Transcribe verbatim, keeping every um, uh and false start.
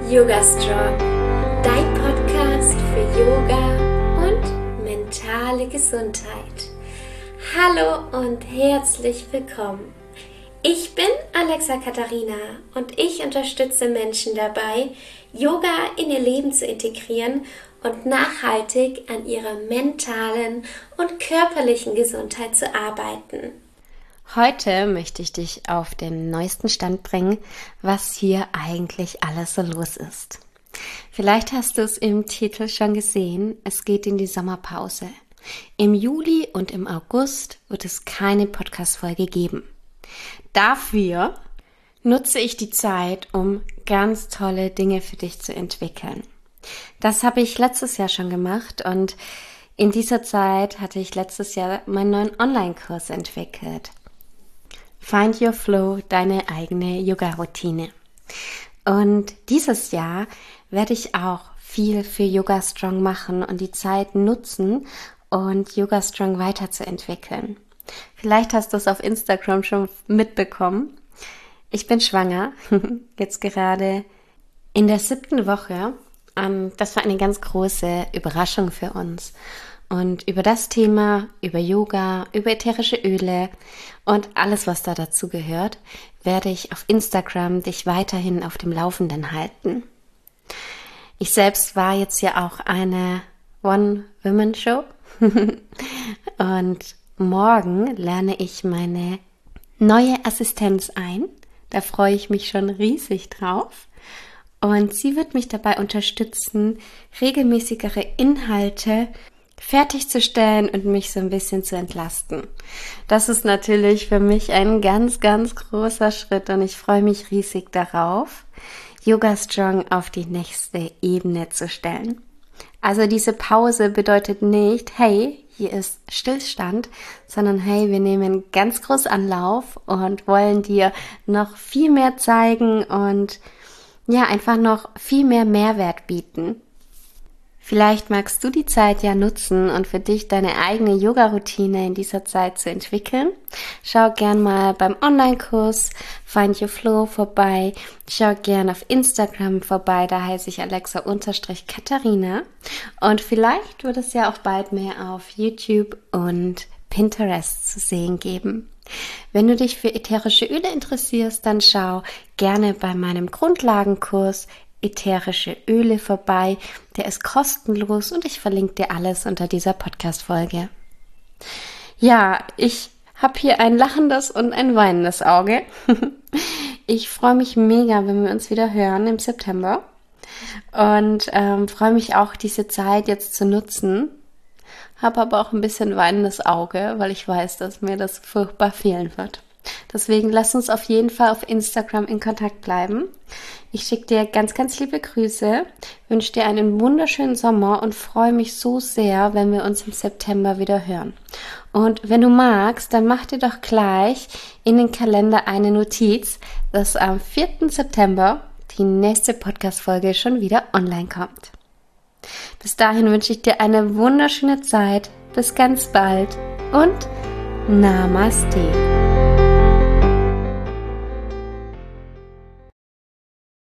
Yoga Strong, dein Podcast für Yoga und mentale Gesundheit. Hallo und herzlich willkommen. Ich bin Alexa Katharina und ich unterstütze Menschen dabei, Yoga in ihr Leben zu integrieren und nachhaltig an ihrer mentalen und körperlichen Gesundheit zu arbeiten. Heute möchte ich dich auf den neuesten Stand bringen, was hier eigentlich alles so los ist. Vielleicht hast du es im Titel schon gesehen, es geht in die Sommerpause. Im Juli und im August wird es keine Podcast-Folge geben. Dafür nutze ich die Zeit, um ganz tolle Dinge für dich zu entwickeln. Das habe ich letztes Jahr schon gemacht und in dieser Zeit hatte ich letztes Jahr meinen neuen Online-Kurs entwickelt. Find Your Flow, deine eigene Yoga-Routine. Und dieses Jahr werde ich auch viel für Yoga Strong machen und die Zeit nutzen und Yoga Strong weiterzuentwickeln. Vielleicht hast du es auf Instagram schon mitbekommen. Ich bin schwanger, jetzt gerade in der siebten Woche. Das war eine ganz große Überraschung für uns. Und über das Thema, über Yoga, über ätherische Öle und alles, was da dazu gehört, werde ich auf Instagram dich weiterhin auf dem Laufenden halten. Ich selbst war jetzt ja auch eine One-Woman-Show und morgen lerne ich meine neue Assistenz ein. Da freue ich mich schon riesig drauf. Und sie wird mich dabei unterstützen, regelmäßigere Inhalte fertigzustellen und mich so ein bisschen zu entlasten. Das ist natürlich für mich ein ganz, ganz großer Schritt und ich freue mich riesig darauf, Yoga Strong auf die nächste Ebene zu stellen. Also diese Pause bedeutet nicht, hey, hier ist Stillstand, sondern hey, wir nehmen ganz groß Anlauf und wollen dir noch viel mehr zeigen und ja, einfach noch viel mehr Mehrwert bieten. Vielleicht magst du die Zeit ja nutzen und für dich deine eigene Yoga-Routine in dieser Zeit zu entwickeln. Schau gern mal beim Online-Kurs Find Your Flow vorbei. Schau gern auf Instagram vorbei, da heiße ich Alexa-Katharina. Und vielleicht wird es ja auch bald mehr auf YouTube und Pinterest zu sehen geben. Wenn du dich für ätherische Öle interessierst, dann schau gerne bei meinem Grundlagenkurs ätherische Öle vorbei. Der ist kostenlos und ich verlinke dir alles unter dieser Podcast-Folge. Ja, ich habe hier ein lachendes und ein weinendes Auge. Ich freue mich mega, wenn wir uns wieder hören im September und ähm, freue mich auch, diese Zeit jetzt zu nutzen. Habe aber auch ein bisschen weinendes Auge, weil ich weiß, dass mir das furchtbar fehlen wird. Deswegen lass uns auf jeden Fall auf Instagram in Kontakt bleiben. Ich schicke dir ganz, ganz liebe Grüße, wünsche dir einen wunderschönen Sommer und freue mich so sehr, wenn wir uns im September wieder hören. Und wenn du magst, dann mach dir doch gleich in den Kalender eine Notiz, dass am vierten September die nächste Podcast-Folge schon wieder online kommt. Bis dahin wünsche ich dir eine wunderschöne Zeit. Bis ganz bald und Namaste.